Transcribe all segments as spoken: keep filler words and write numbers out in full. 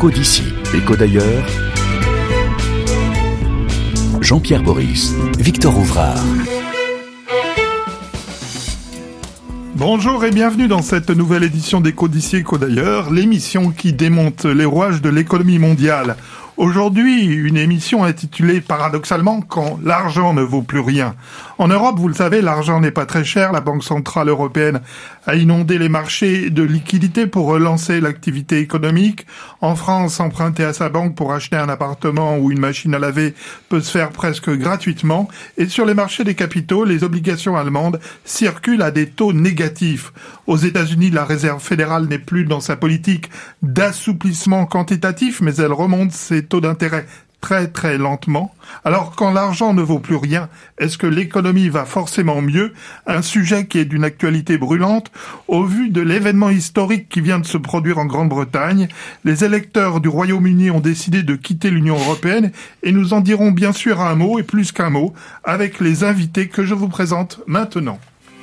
Écho d'ici, écho d'ailleurs. Jean-Pierre Boris, Victor Ouvrard. Bonjour et bienvenue dans cette nouvelle édition d'Écho d'ici, écho d'ailleurs, l'émission qui démonte les rouages de l'économie mondiale. Aujourd'hui, une émission intitulée paradoxalement « Quand l'argent ne vaut plus rien ». En Europe, vous le savez, l'argent n'est pas très cher. La Banque centrale européenne a inondé les marchés de liquidités pour relancer l'activité économique. En France, emprunter à sa banque pour acheter un appartement ou une machine à laver peut se faire presque gratuitement. Et sur les marchés des capitaux, les obligations allemandes circulent à des taux négatifs. Aux États-Unis, la Réserve fédérale n'est plus dans sa politique d'assouplissement quantitatif, mais elle remonte ses taux d'intérêt très très lentement. Alors quand l'argent ne vaut plus rien, est-ce que l'économie va forcément mieux? Un sujet qui est d'une actualité brûlante au vu de l'événement historique qui vient de se produire en Grande-Bretagne. Les électeurs du Royaume-Uni ont décidé de quitter l'Union européenne et nous en dirons bien sûr un mot et plus qu'un mot avec les invités que je vous présente maintenant.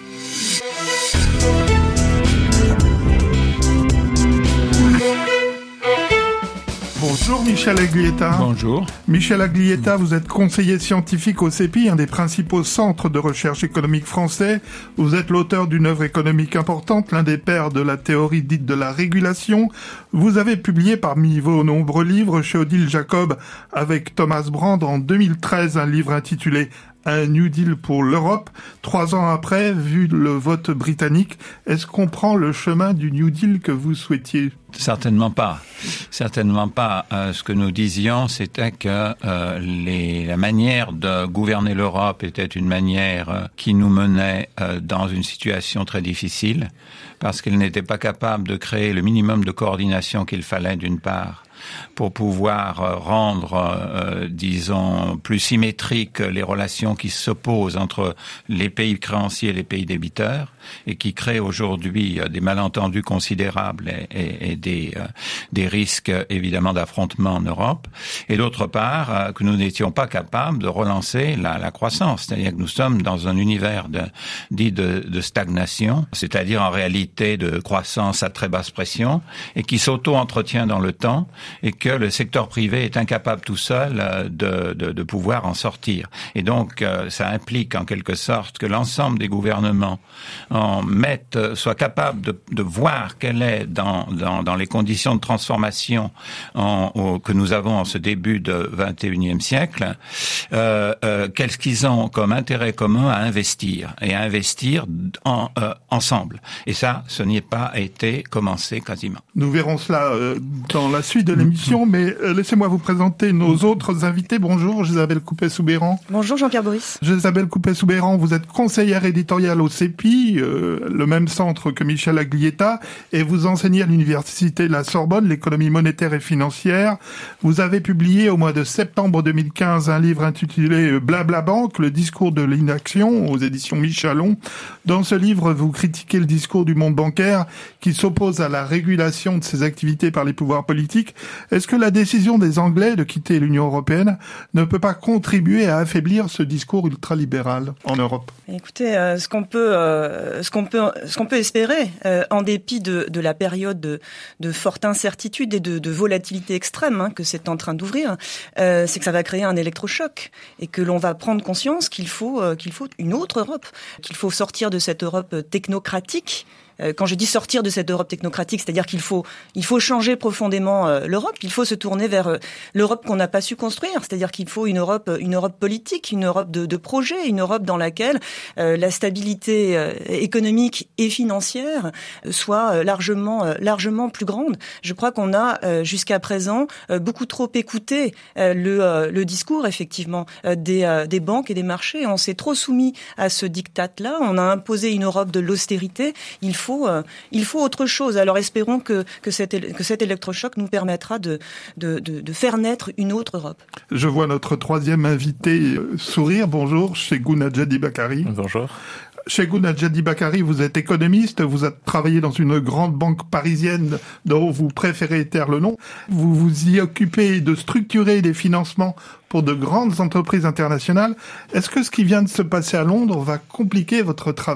Bonjour Michel Aglietta. Bonjour. Michel Aglietta, vous êtes conseiller scientifique au CEPI, un des principaux centres de recherche économique français. Vous êtes l'auteur d'une œuvre économique importante, l'un des pères de la théorie dite de la régulation. Vous avez publié parmi vos nombreux livres chez Odile Jacob avec Thomas Brand en deux mille treize un livre intitulé un New Deal pour l'Europe. Trois ans après, vu le vote britannique, est-ce qu'on prend le chemin du New Deal que vous souhaitiez? Certainement pas. Certainement pas. Euh, ce que nous disions, c'était que euh, les, la manière de gouverner l'Europe était une manière euh, qui nous menait euh, dans une situation très difficile, parce qu'elle n'était pas capable de créer le minimum de coordination qu'il fallait, d'une part, pour pouvoir rendre, euh, disons, plus symétriques les relations qui s'opposent entre les pays créanciers et les pays débiteurs, et qui créent aujourd'hui des malentendus considérables et, et, et des, euh, des risques, évidemment, d'affrontement en Europe. Et d'autre part, euh, que nous n'étions pas capables de relancer la, la croissance. C'est-à-dire que nous sommes dans un univers de, dit de, de stagnation, c'est-à-dire en réalité de croissance à très basse pression, et qui s'auto-entretient dans le temps, et que le secteur privé est incapable tout seul de, de, de pouvoir en sortir. Et donc, ça implique en quelque sorte que l'ensemble des gouvernements en mettent, soient capables de, de voir quelle est dans, dans, dans les conditions de transformation en, au, que nous avons en ce début de vingt et unième siècle, euh, euh, qu'est-ce qu'ils ont comme intérêt commun à investir, et à investir en, euh, ensemble. Et ça, ce n'y est pas été commencé quasiment. Nous verrons cela euh, dans la suite de l'émission, mais euh, laissez-moi vous présenter nos autres invités. Bonjour, Isabelle Coupet-Soubeyran. Bonjour, Jean-Pierre Boris. Isabelle Coupet-Soubeyran, vous êtes conseillère éditoriale au CEPI, euh, le même centre que Michel Aglietta, et vous enseignez à l'université de la Sorbonne, l'économie monétaire et financière. Vous avez publié au mois de septembre deux mille quinze un livre intitulé Blabla Banque, le discours de l'inaction, aux éditions Michalon. Dans ce livre, vous critiquez le discours du monde bancaire qui s'oppose à la régulation de ses activités par les pouvoirs politiques. Est-ce que la décision des Anglais de quitter l'Union européenne ne peut pas contribuer à affaiblir ce discours ultralibéral en Europe? Écoutez, euh, ce qu'on peut, euh, ce qu'on peut, ce qu'on peut espérer, euh, en dépit de, de la période de, de forte incertitude et de, de volatilité extrême hein, que c'est en train d'ouvrir, euh, c'est que ça va créer un électrochoc et que l'on va prendre conscience qu'il faut, euh, qu'il faut une autre Europe, qu'il faut sortir de cette Europe technocratique. Quand je dis sortir de cette Europe technocratique, c'est-à-dire qu'il faut, il faut changer profondément euh, l'Europe, il faut se tourner vers euh, l'Europe qu'on n'a pas su construire, c'est-à-dire qu'il faut une Europe, une Europe politique, une Europe de, de projet, une Europe dans laquelle euh, la stabilité euh, économique et financière soit euh, largement, euh, largement plus grande. Je crois qu'on a euh, jusqu'à présent euh, beaucoup trop écouté euh, le, euh, le discours effectivement euh, des, euh, des banques et des marchés. On s'est trop soumis à ce diktat-là. On a imposé une Europe de l'austérité. Il faut faut, euh, il faut autre chose. Alors espérons que, que, cet, que cet électrochoc nous permettra de, de, de, de faire naître une autre Europe. Je vois notre troisième invité euh, sourire. Bonjour, Cheikhou Nadjadi Bakari. Bonjour. Cheikhou Nadjadi Bakari, vous êtes économiste, vous avez travaillé dans une grande banque parisienne dont vous préférez taire le nom. Vous vous y occupez de structurer des financements pour de grandes entreprises internationales. Est-ce que ce qui vient de se passer à Londres va compliquer votre travail ?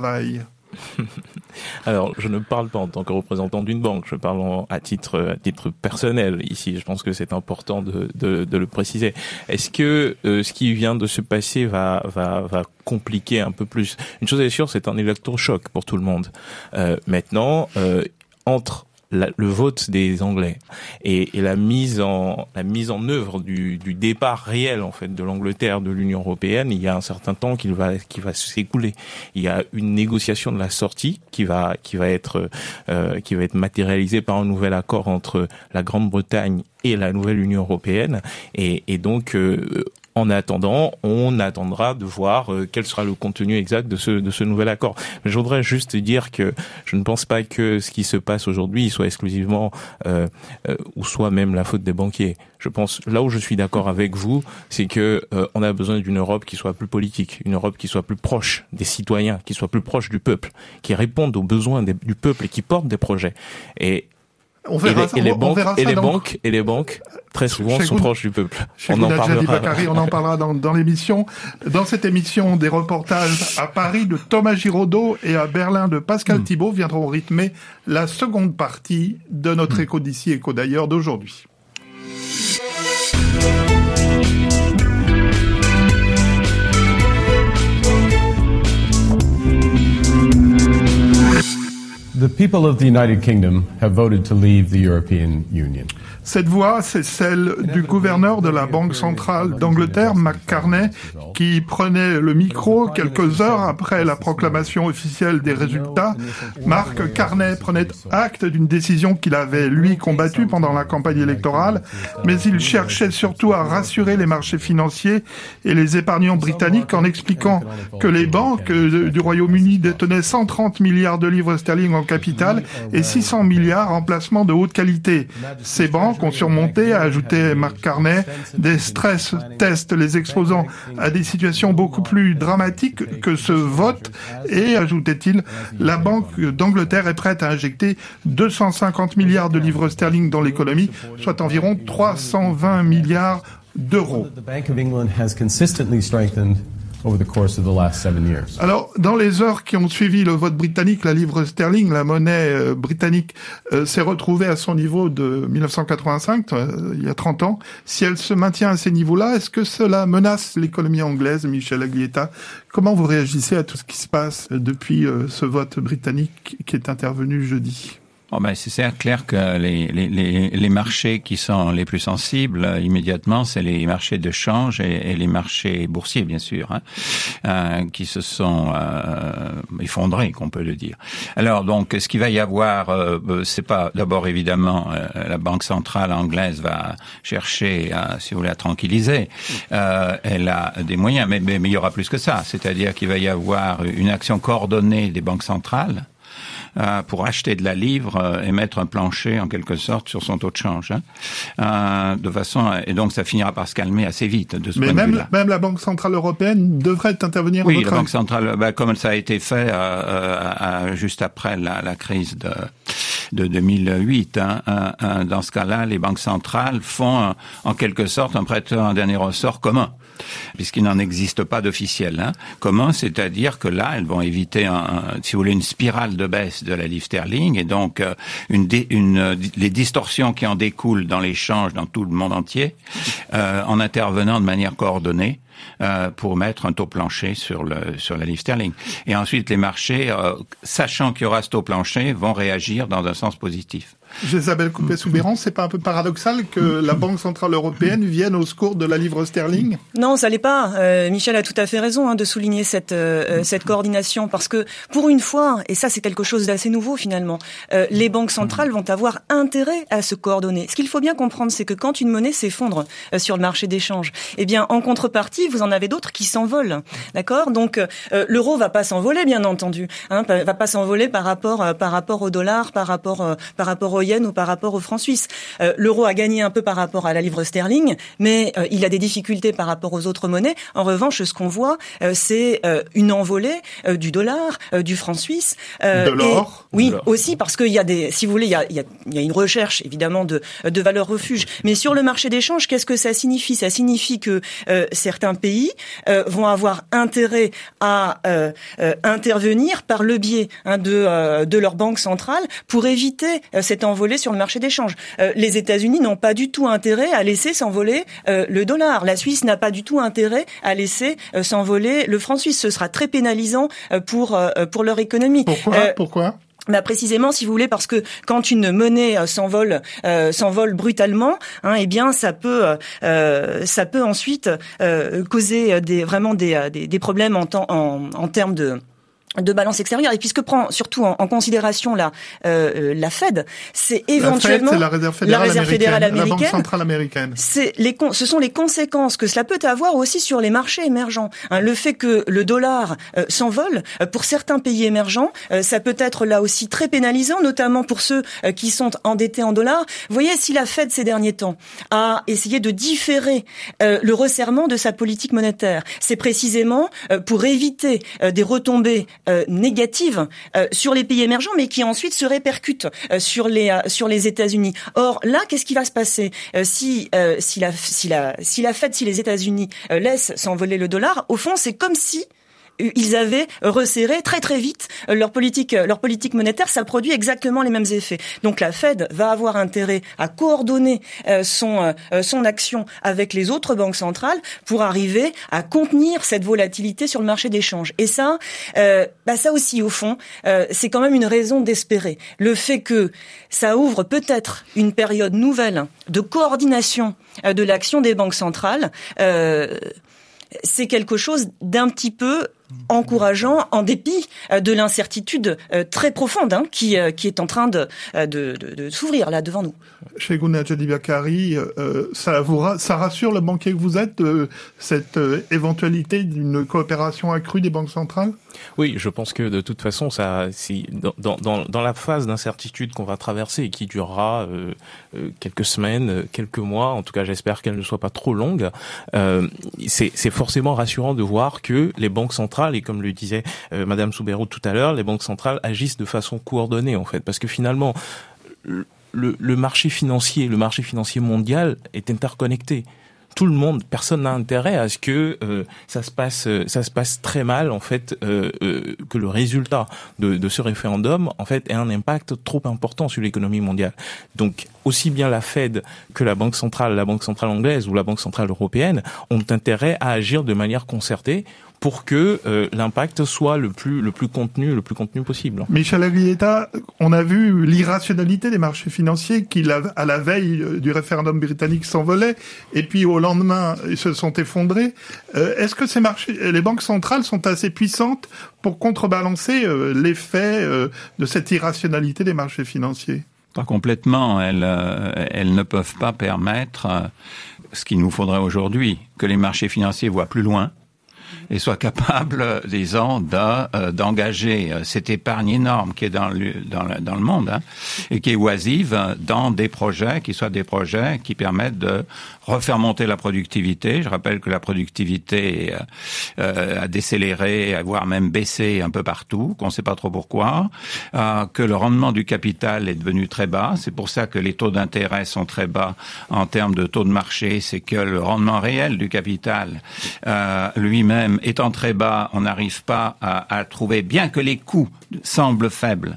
Alors, je ne parle pas en tant que représentant d'une banque, je parle en, à titre à titre personnel ici. Je pense que c'est important de, de, de le préciser. Est-ce que euh, ce qui vient de se passer va va va compliquer un peu plus? Une chose est sûre, c'est un électrochoc pour tout le monde. Euh, maintenant, euh, entre La, le vote des Anglais et, et la mise en la mise en œuvre du, du départ réel en fait de l'Angleterre de l'Union européenne, il y a un certain temps qui va qui va s'écouler. Il y a une négociation de la sortie qui va qui va être euh, qui va être matérialisée par un nouvel accord entre la Grande-Bretagne et la nouvelle Union européenne et, et donc euh, en attendant, on attendra de voir euh, quel sera le contenu exact de ce de ce nouvel accord. Mais je voudrais juste dire que je ne pense pas que ce qui se passe aujourd'hui soit exclusivement euh, euh, ou soit même la faute des banquiers. Je pense là où je suis d'accord avec vous, c'est que euh, on a besoin d'une Europe qui soit plus politique, une Europe qui soit plus proche des citoyens, qui soit plus proche du peuple, qui réponde aux besoins des, du peuple et qui porte des projets. Et On verra et les, ça, et les on banques, verra ça et les dans... banques, et les banques, très souvent, Chez sont Goud... proches du peuple. Chez On en parlera. Bakary, on en parlera dans, dans l'émission. Dans cette émission, des reportages à Paris de Thomas Giraudot et à Berlin de Pascal mmh. Thibault viendront rythmer la seconde partie de notre mmh. Écho d'ici, Écho d'ailleurs d'aujourd'hui. The people of the United Kingdom have voted to leave the European Union. Cette voix, c'est celle du gouverneur de la Banque centrale d'Angleterre, Mark Carney, qui prenait le micro quelques heures après la proclamation officielle des résultats. Mark Carney prenait acte d'une décision qu'il avait, lui, combattue pendant la campagne électorale, mais il cherchait surtout à rassurer les marchés financiers et les épargnants britanniques en expliquant que les banques du Royaume-Uni détenaient cent trente milliards de livres sterling en capital et six cents milliards en placements de haute qualité. Ces banques ont surmonté, a ajouté Mark Carney, des stress tests les exposant à des situations beaucoup plus dramatiques que ce vote et, ajoutait-il, la Banque d'Angleterre est prête à injecter deux cent cinquante milliards de livres sterling dans l'économie, soit environ trois cent vingt milliards d'euros. Over the course of the last seven years. Alors, dans les heures qui ont suivi le vote britannique, la livre sterling, la monnaie euh, britannique, euh, s'est retrouvée à son niveau de mille neuf cent quatre-vingt-cinq, euh, il y a trente ans. Si elle se maintient à ces niveaux-là, est-ce que cela menace l'économie anglaise, Michel Aglietta? Comment vous réagissez à tout ce qui se passe depuis euh, ce vote britannique qui est intervenu jeudi? Bon ben c'est clair que les, les, les, les marchés qui sont les plus sensibles euh, immédiatement, c'est les marchés de change et, et les marchés boursiers, bien sûr, hein, euh, qui se sont euh, effondrés, qu'on peut le dire. Alors donc, ce qu'il va y avoir, euh, c'est pas d'abord évidemment euh, la Banque centrale anglaise va chercher, à, si vous voulez, à tranquilliser. Euh, elle a des moyens, mais, mais, mais il y aura plus que ça. C'est-à-dire qu'il va y avoir une action coordonnée des banques centrales. Euh, pour acheter de la livre euh, et mettre un plancher en quelque sorte sur son taux de change, hein. Euh, de façon et donc ça finira par se calmer assez vite de ce Mais point même, de vue-là. Même la Banque centrale européenne devrait intervenir. Oui, en la Banque centrale, bah, comme ça a été fait euh, euh, juste après la, la crise de de deux mille huit. Hein, euh, euh, dans ce cas-là, les banques centrales font euh, en quelque sorte un prêteur un dernier ressort commun, puisqu'il n'en existe pas d'officiel. Hein. Commun, c'est-à-dire que là, elles vont éviter, un, un, si vous voulez, une spirale de baisse de la livre sterling, et donc euh, une, une, les distorsions qui en découlent dans l'échange dans tout le monde entier, euh, en intervenant de manière coordonnée. Euh, pour mettre un taux plancher sur le sur la livre sterling. Et ensuite, les marchés, euh, sachant qu'il y aura ce taux plancher, vont réagir dans un sens positif. Isabelle Coupet-Soubeyran, c'est pas un peu paradoxal que la Banque centrale européenne vienne au secours de la livre sterling? Non, ça l'est pas. Euh, Michel a tout à fait raison hein, de souligner cette euh, cette coordination, parce que pour une fois, et ça c'est quelque chose d'assez nouveau finalement, euh, les banques centrales vont avoir intérêt à se coordonner. Ce qu'il faut bien comprendre, c'est que quand une monnaie s'effondre euh, sur le marché d'échange, eh bien en contrepartie, vous en avez d'autres qui s'envolent, d'accord? Donc euh, l'euro va pas s'envoler, bien entendu, hein, va pas s'envoler par rapport euh, par rapport au dollar, par rapport euh, par rapport au yen ou par rapport au franc suisse. Euh, l'euro a gagné un peu par rapport à la livre sterling, mais euh, il a des difficultés par rapport aux autres monnaies. En revanche, ce qu'on voit, euh, c'est euh, une envolée euh, du dollar, euh, du franc suisse. Euh, de l'or. Oui, de l'or. Aussi parce qu'il y a des, si vous voulez, il y a, il y a, il y a une recherche évidemment de, de valeurs refuge. Mais sur le marché d'échange, qu'est-ce que ça signifie? Ça signifie que euh, certains certains pays euh, vont avoir intérêt à euh, euh, intervenir par le biais hein, de euh, de leur banque centrale pour éviter euh, cette envolée sur le marché des changes. Euh, les États-Unis n'ont pas du tout intérêt à laisser s'envoler euh, le dollar. La Suisse n'a pas du tout intérêt à laisser euh, s'envoler le franc suisse. Ce sera très pénalisant euh, pour euh, pour leur économie. Pourquoi euh, Pourquoi Bah précisément, si vous voulez, parce que quand une monnaie euh, s'envole, euh, s'envole brutalement, hein, eh bien, ça peut, euh, ça peut ensuite euh, causer des vraiment des, des, des problèmes en, temps, en, en termes de de balance extérieure. Et puis ce que prend surtout en, en considération la euh, la Fed, c'est éventuellement la Fed, c'est la réserve fédérale, la réserve fédérale américaine, la banque centrale américaine. C'est les ce sont les conséquences que cela peut avoir aussi sur les marchés émergents. Hein, le fait que le dollar euh, s'envole euh, pour certains pays émergents, euh, ça peut être là aussi très pénalisant, notamment pour ceux euh, qui sont endettés en dollars. Vous voyez, si la Fed ces derniers temps a essayé de différer euh, le resserrement de sa politique monétaire, c'est précisément euh, pour éviter euh, des retombées Euh, négatives euh, sur les pays émergents, mais qui ensuite se répercutent euh, sur les euh, sur les États-Unis. Or là, qu'est-ce qui va se passer euh, si euh, si la si la si la Fed, si les États-Unis euh, laissent s'envoler le dollar? Au fond, c'est comme si ils avaient resserré très très vite leur politique leur politique monétaire. Ça produit exactement les mêmes effets. Donc la Fed va avoir intérêt à coordonner euh, son euh, son action avec les autres banques centrales pour arriver à contenir cette volatilité sur le marché des changes. Et ça, euh, bah ça aussi au fond, euh, c'est quand même une raison d'espérer. Le fait que ça ouvre peut-être une période nouvelle de coordination euh, de l'action des banques centrales. Euh, c'est quelque chose d'un petit peu encourageant en dépit de l'incertitude très profonde hein, qui qui est en train de de, de, de s'ouvrir là devant nous. Shegouna Jadibakari, euh, ça vous ça rassure le banquier que vous êtes euh, cette euh, éventualité d'une coopération accrue des banques centrales? Oui, je pense que de toute façon, ça, si dans dans dans la phase d'incertitude qu'on va traverser et qui durera euh, euh, quelques semaines, quelques mois, en tout cas, j'espère qu'elle ne soit pas trop longue. Euh, c'est c'est forcément rassurant de voir que les banques centrales, et comme le disait euh, Madame Soubeyroud tout à l'heure, les banques centrales agissent de façon coordonnée en fait, parce que finalement le, le marché financier, le marché financier mondial est interconnecté. Tout le monde, personne n'a intérêt à ce que euh, ça se passe, ça se passe très mal en fait, euh, euh, que le résultat de, de ce référendum en fait ait un impact trop important sur l'économie mondiale. Donc aussi bien la Fed que la Banque centrale, la Banque centrale anglaise ou la Banque centrale européenne ont intérêt à agir de manière concertée pour que euh, l'impact soit le plus le plus contenu le plus contenu possible. Michel Aglietta, on a vu l'irrationalité des marchés financiers qui, à la veille du référendum britannique, s'envolaient et puis au lendemain ils se sont effondrés. Euh, est-ce que ces marchés, les banques centrales sont assez puissantes pour contrebalancer euh, l'effet euh, de cette irrationalité des marchés financiers? Pas complètement. Elles, euh, elles ne peuvent pas permettre euh, ce qu'il nous faudrait aujourd'hui, que les marchés financiers voient plus loin et soient capables, disons, de, euh, d'engager cette épargne énorme qui est dans le, dans le, dans le monde hein, et qui est oisive dans des projets qui soient des projets qui permettent de refaire monter la productivité. Je rappelle que la productivité euh, a décéléré, voire même baissé un peu partout, qu'on ne sait pas trop pourquoi, euh, que le rendement du capital est devenu très bas. C'est pour ça que les taux d'intérêt sont très bas en termes de taux de marché. C'est que le rendement réel du capital euh, lui-même étant très bas, on n'arrive pas à, à trouver, bien que les coûts semblent faibles,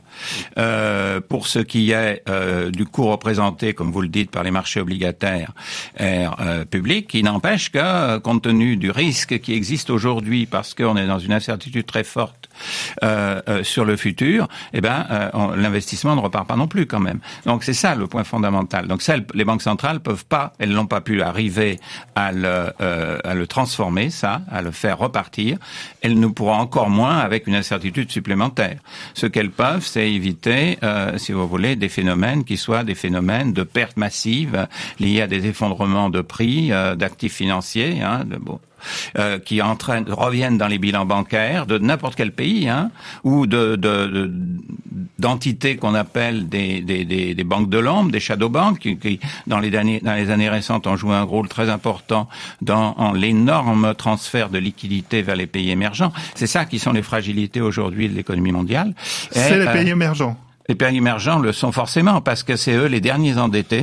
euh, pour ce qui est euh, du coût représenté, comme vous le dites, par les marchés obligataires et euh, publics, il n'empêche que, compte tenu du risque qui existe aujourd'hui, parce qu'on est dans une incertitude très forte euh, euh, sur le futur, eh ben, euh, on, l'investissement ne repart pas non plus quand même. Donc c'est ça le point fondamental. Donc ça, les banques centrales peuvent pas, elles n'ont pas pu arriver à le, euh, à le transformer, ça, à le faire repartir. Elles ne pourront encore moins avec une incertitude supplémentaire. Ce qu'elles peuvent, c'est éviter, euh, si vous voulez, des phénomènes qui soient des phénomènes de pertes massives liées à des effondrements de prix euh, d'actifs financiers, hein, de, bon, euh, qui entraînent, reviennent dans les bilans bancaires de n'importe quel pays, hein, ou de, de, de d'entités qu'on appelle des, des, des, des banques de l'ombre, des shadow banks, qui, qui dans les années dans les années récentes ont joué un rôle très important dans en, l'énorme transfert de liquidités vers les pays émergents. C'est ça qui sont les fragilités aujourd'hui de l'économie mondiale. C'est et, les pays euh, émergents. Les pays émergents le sont forcément parce que c'est eux les derniers endettés.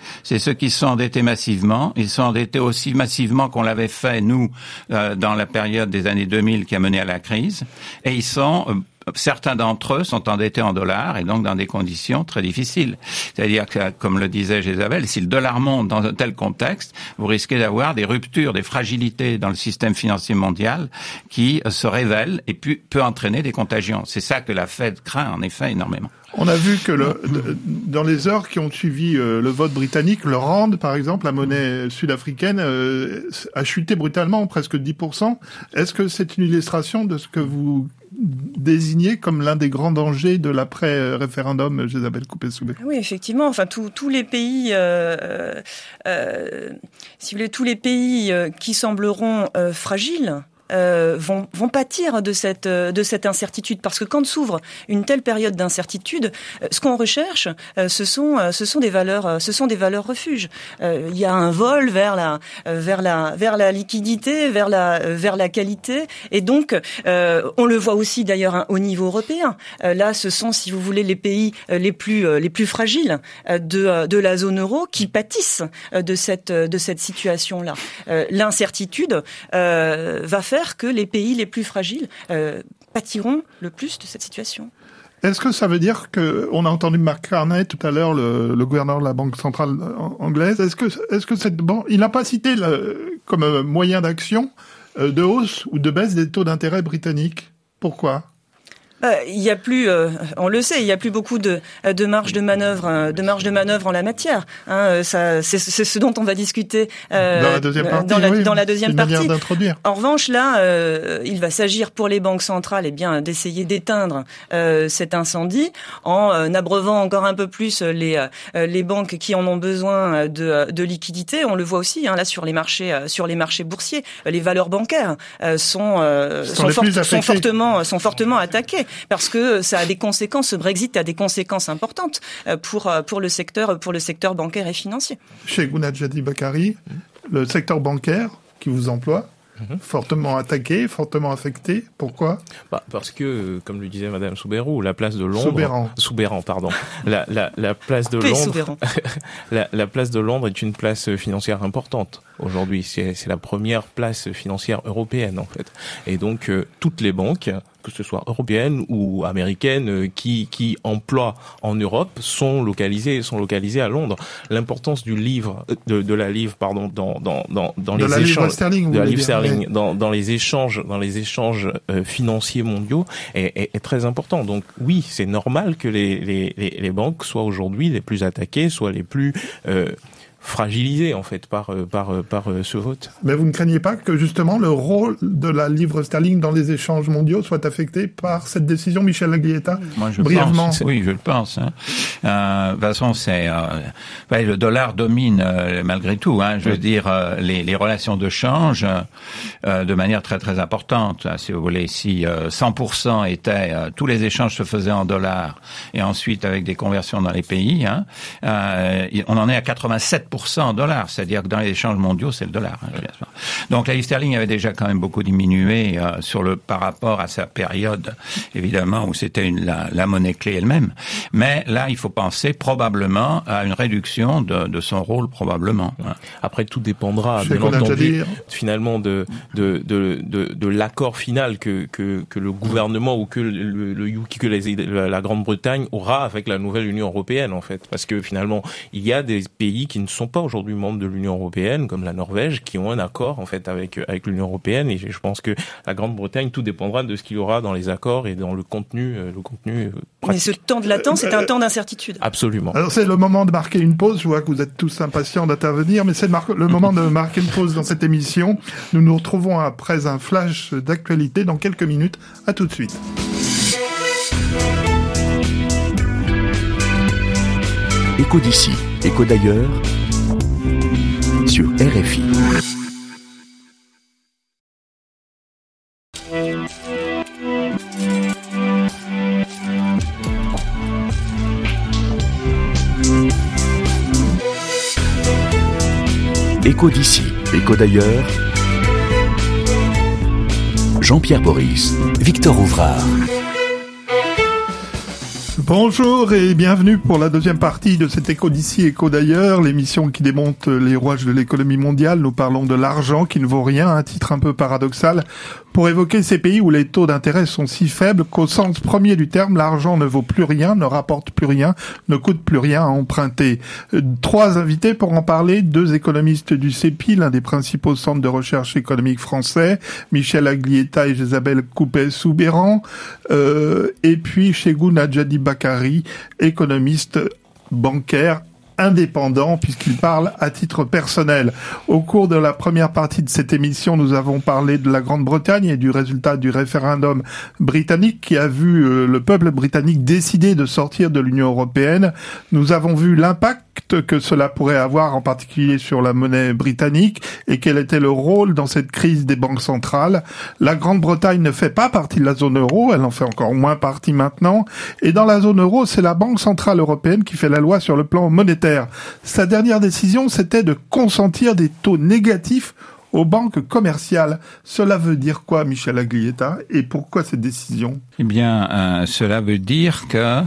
c'est ceux qui sont endettés massivement. Ils sont endettés aussi massivement qu'on l'avait fait, nous, euh, dans la période des années deux mille qui a mené à la crise. Et ils sont... Euh, Certains d'entre eux sont endettés en dollars et donc dans des conditions très difficiles. C'est-à-dire que, comme le disait Isabelle, si le dollar monte dans un tel contexte, vous risquez d'avoir des ruptures, des fragilités dans le système financier mondial qui se révèlent et pu, peut entraîner des contagions. C'est ça que la Fed craint en effet énormément. On a vu que le, dans les heures qui ont suivi euh, le vote britannique, le rand, par exemple, la monnaie sud-africaine, euh, a chuté brutalement, presque dix pour cent. Est-ce que c'est une illustration de ce que vous désignez comme l'un des grands dangers de l'après-référendum, Isabelle Coupé-Soubé? Oui, effectivement. Enfin, tous tous les pays, euh, euh, si vous voulez, tous les pays euh, qui sembleront euh, fragiles. Euh, vont, vont pâtir de cette, de cette incertitude, parce que quand s'ouvre une telle période d'incertitude, euh, ce qu'on recherche, euh, ce sont, euh, ce sont des valeurs, euh, ce sont des valeurs refuges. Euh, il y a un vol vers la, euh, vers la, vers la liquidité, vers la, euh, vers la qualité, et donc euh, on le voit aussi d'ailleurs hein, au niveau européen. Euh, là, ce sont, si vous voulez, les pays euh, les plus, euh, les plus fragiles euh, de, euh, de la zone euro qui pâtissent euh, de cette, de cette situation-là. Euh, l'incertitude euh, va faire que les pays les plus fragiles euh, pâtiront le plus de cette situation. Est-ce que ça veut dire que, on a entendu Mark Carney tout à l'heure, le, le gouverneur de la Banque centrale anglaise, est-ce que, est-ce que cette banque, il n'a pas cité le, comme moyen d'action euh, de hausse ou de baisse des taux d'intérêt britanniques? Pourquoi? Euh, il y a plus, euh, on le sait, il y a plus beaucoup de, de marge de manœuvre, euh, de marge de manœuvre en la matière. Hein, ça, c'est, c'est ce dont on va discuter euh, dans la deuxième partie. Dans la, oui, dans la deuxième c'est une partie. manière d'introduire. En revanche, là, euh, il va s'agir pour les banques centrales, eh bien, d'essayer d'éteindre euh, cet incendie en euh, abreuvant encore un peu plus les euh, les banques qui en ont besoin de, de liquidités. On le voit aussi, hein, là, sur les marchés, euh, sur les marchés boursiers, les valeurs bancaires euh, sont euh, sont, sont, fort, sont fortement sont fortement attaquées. Parce que ça a des conséquences, ce Brexit a des conséquences importantes pour pour le secteur pour le secteur bancaire et financier. Chez Gounadjadi Bakari, le secteur bancaire qui vous emploie, Mmh. fortement attaqué, fortement affecté. Pourquoi? Bah, parce que, comme le disait Madame Soubérou, la place de Londres... Soubéran. Soubéran, pardon. La, la, la place de P. Londres... la, la place de Londres est une place financière importante. Aujourd'hui, c'est, c'est la première place financière européenne, en fait. Et donc, euh, toutes les banques, que ce soit européennes ou américaines, euh, qui, qui emploient en Europe, sont localisées, sont localisées à Londres. L'importance du livre, de, de la livre, pardon, dans, dans, dans, dans de les la échanges... livre sterling, de la livre sterling. Oui. Dans, dans les échanges, dans les échanges euh, financiers mondiaux est, est, est très important. Donc oui, c'est normal que les, les, les, les banques soient aujourd'hui les plus attaquées, soient les plus euh, fragilisées en fait par par par ce vote. Mais vous ne craignez pas que justement le rôle de la livre sterling dans les échanges mondiaux soit affecté par cette décision, Michel Aglietta? Moi, je brièvement. pense. Oui, je le pense. Hein. Euh, de toute façon, c'est euh, ouais, le dollar domine euh, malgré tout. Hein, je veux oui. dire euh, les, les relations de change euh, de manière très très importante. Si vous voulez, si euh, cent pour cent étaient euh, tous les échanges se faisaient en dollars et ensuite avec des conversions dans les pays, hein, euh, on en est à quatre-vingt-sept pour cent en dollars, c'est-à-dire que dans les échanges mondiaux, c'est le dollar. Hein, donc la livre sterling avait déjà quand même beaucoup diminué euh, sur le par rapport à sa période, évidemment, où c'était une, la, la monnaie clé elle-même. Mais là, il faut penser probablement à une réduction de, de son rôle, probablement. Hein. Après, tout dépendra, bien entendu, finalement, de de de de, de l'accord final que que que le gouvernement ou que le, le U K, que les, la Grande-Bretagne aura avec la nouvelle Union européenne, en fait, parce que finalement, il y a des pays qui ne sont pas aujourd'hui membres de l'Union européenne, comme la Norvège, qui ont un accord en fait avec avec l'Union européenne. Et je pense que la Grande-Bretagne, tout dépendra de ce qu'il y aura dans les accords et dans le contenu, le contenu pratique. Mais ce temps de latence, c'est un temps d'incertitude. Absolument. Alors c'est le moment de marquer une pause. Je vois que vous êtes tous impatients d'intervenir, mais c'est le, mar- le moment de marquer une pause dans cette émission. Nous nous retrouvons après un flash d'actualité dans quelques minutes. À tout de suite. Écho d'ici, écho d'ailleurs, sur R F I. Écho d'ici, écho d'ailleurs. Jean-Pierre Boris, Victor Ouvrard. Bonjour et bienvenue pour la deuxième partie de cet Écho d'ici, Écho d'ailleurs, l'émission qui démonte les rouages de l'économie mondiale. Nous parlons de l'argent qui ne vaut rien, un titre un peu paradoxal, pour évoquer ces pays où les taux d'intérêt sont si faibles qu'au sens premier du terme, l'argent ne vaut plus rien, ne rapporte plus rien, ne coûte plus rien à emprunter. Trois invités pour en parler, deux économistes du CEPI, l'un des principaux centres de recherche économique français, Michel Aglietta et Isabelle Coupet-Soubeyran, euh, et puis Chegoun Adjadi Bakari, économiste bancaire indépendant, puisqu'il parle à titre personnel. Au cours de la première partie de cette émission, nous avons parlé de la Grande-Bretagne et du résultat du référendum britannique qui a vu euh, le peuple britannique décider de sortir de l'Union européenne. Nous avons vu l'impact que cela pourrait avoir, en particulier sur la monnaie britannique, et quel était le rôle dans cette crise des banques centrales. La Grande-Bretagne ne fait pas partie de la zone euro, elle en fait encore moins partie maintenant, et dans la zone euro, c'est la Banque centrale européenne qui fait la loi sur le plan monétaire. Sa dernière décision, c'était de consentir des taux négatifs aux banques commerciales. Cela veut dire quoi, Michel Aglietta, et pourquoi cette décision? Eh bien, euh, cela veut dire que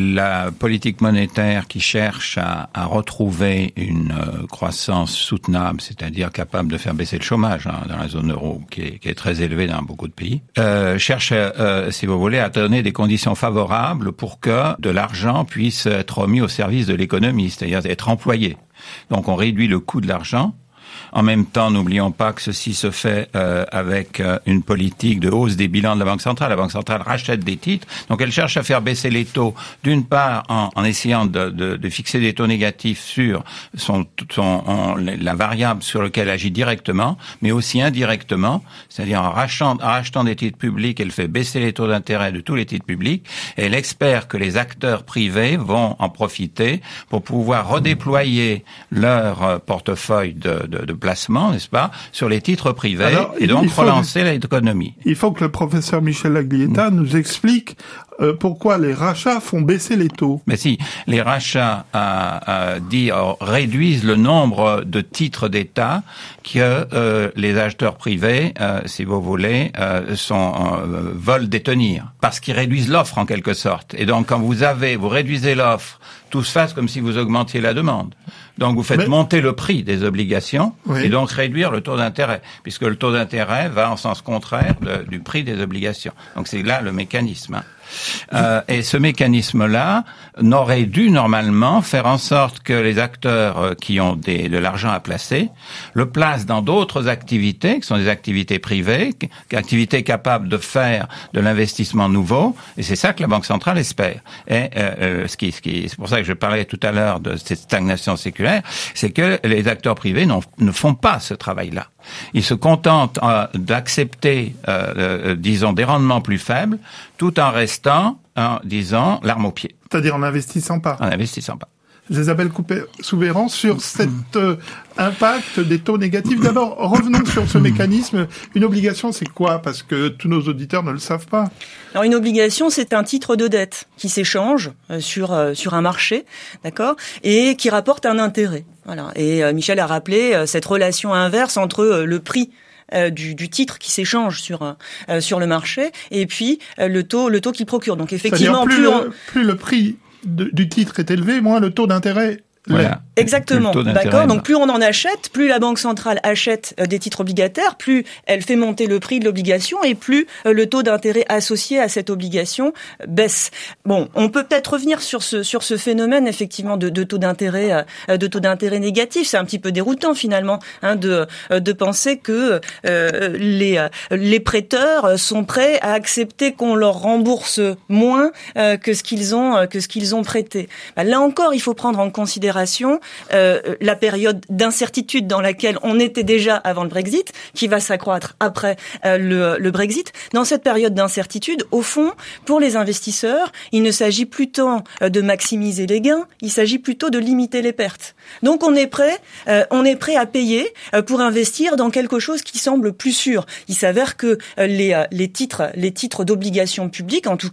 la politique monétaire qui cherche à, à retrouver une euh, croissance soutenable, c'est-à-dire capable de faire baisser le chômage hein, dans la zone euro, qui est, qui est très élevé dans beaucoup de pays, euh, cherche, euh, si vous voulez, à donner des conditions favorables pour que de l'argent puisse être mis au service de l'économie, c'est-à-dire être employé. Donc, on réduit le coût de l'argent. En même temps, n'oublions pas que ceci se fait euh, avec euh, une politique de hausse des bilans de la Banque centrale. La Banque centrale rachète des titres, donc elle cherche à faire baisser les taux, d'une part en, en essayant de, de, de fixer des taux négatifs sur son, son, en, la variable sur laquelle elle agit directement, mais aussi indirectement, c'est-à-dire en rachetant, en rachetant des titres publics, elle fait baisser les taux d'intérêt de tous les titres publics, et elle espère que les acteurs privés vont en profiter pour pouvoir redéployer leur euh, portefeuille de, de, de placement, n'est-ce pas, sur les titres privés. Alors, et donc relancer l'économie. Il faut que le professeur Michel Aglietta mmh. nous explique euh, pourquoi les rachats font baisser les taux. Mais si, les rachats euh, euh, dit, euh, réduisent le nombre de titres d'État que euh, les acheteurs privés, euh, si vous voulez, euh, sont, euh, veulent détenir. Parce qu'ils réduisent l'offre en quelque sorte. Et donc quand vous avez, vous réduisez l'offre, tout se fasse comme si vous augmentiez la demande. Donc vous faites Mais... monter le prix des obligations oui. et donc réduire le taux d'intérêt, puisque le taux d'intérêt va en sens contraire de, du prix des obligations. Donc c'est là le mécanisme. Hein. Euh, et ce mécanisme-là n'aurait dû normalement faire en sorte que les acteurs euh, qui ont des, de l'argent à placer le placent dans d'autres activités, qui sont des activités privées, activités capables de faire de l'investissement nouveau. Et c'est ça que la Banque centrale espère. Et euh, ce qui, ce qui, c'est pour ça que je parlais tout à l'heure de cette stagnation séculaire, c'est que les acteurs privés ne font pas ce travail-là. Ils se contentent euh, d'accepter, euh, euh, disons, des rendements plus faibles, tout en restant, en disant, l'arme au pied. C'est-à-dire en n'investissant pas. En n'investissant pas. Isabelle Coupet-Soubeyran, sur cet euh, impact des taux négatifs. D'abord, revenons sur ce mécanisme. Une obligation, c'est quoi? Parce que tous nos auditeurs ne le savent pas. Alors, une obligation, c'est un titre de dette qui s'échange euh, sur euh, sur un marché, d'accord, et qui rapporte un intérêt. Voilà. Et euh, Michel a rappelé euh, cette relation inverse entre euh, le prix Euh, du, du titre qui s'échange sur euh, sur le marché et puis euh, le taux le taux qu'il procure. Donc effectivement, plus, plus, le, on... plus le prix de, du titre est élevé, moins le taux d'intérêt. Voilà. Exactement, d'accord. Donc plus on en achète, plus la Banque centrale achète euh, des titres obligataires, plus elle fait monter le prix de l'obligation et plus euh, le taux d'intérêt associé à cette obligation baisse. Bon, on peut peut-être revenir sur ce sur ce phénomène effectivement de, de taux d'intérêt euh, de taux d'intérêt négatif. C'est un petit peu déroutant finalement hein, de de penser que euh, les les prêteurs sont prêts à accepter qu'on leur rembourse moins euh, que ce qu'ils ont que ce qu'ils ont prêté. Bah, là encore, il faut prendre en considération Euh, la période d'incertitude dans laquelle on était déjà avant le Brexit, qui va s'accroître après euh, le, le Brexit. Dans cette période d'incertitude, au fond, pour les investisseurs, il ne s'agit plus tant de maximiser les gains, il s'agit plutôt de limiter les pertes. Donc on est prêt, euh, on est prêt à payer euh, pour investir dans quelque chose qui semble plus sûr. Il s'avère que euh, les, euh, les titres, les titres d'obligations publiques, en tout cas